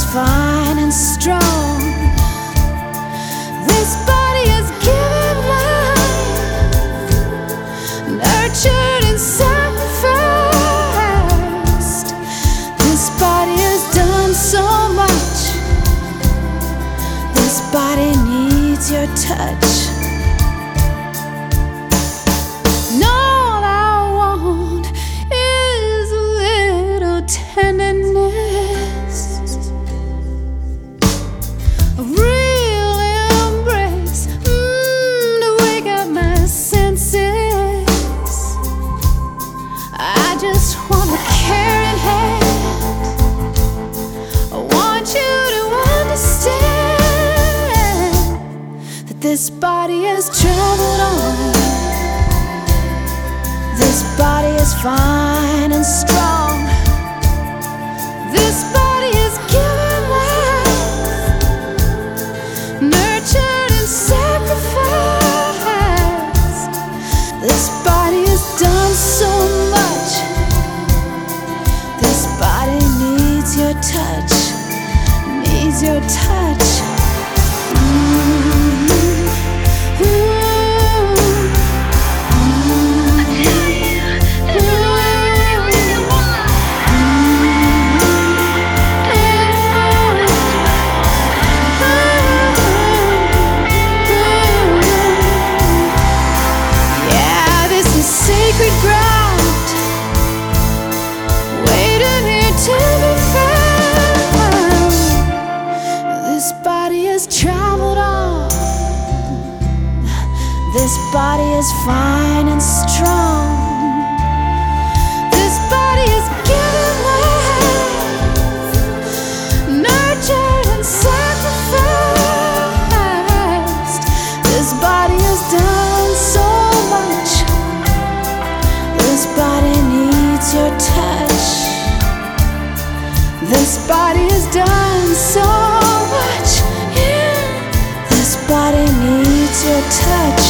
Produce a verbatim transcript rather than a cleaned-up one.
fine and strong. This body is given life, nurtured and sacrificed. This body has done so much. This body needs your touch. This body has traveled on. This body is fine and strong. This body is given life, nurtured and sacrificed. This body has done so much. This body needs your touch, needs your touch. Sacred ground, waiting here to be found. This body has traveled on. This body is fine and strong. This body is given life, nurtured and sacrificed. This body has done so much. This body needs your touch. This body has done so much. Yeah. This body needs your touch.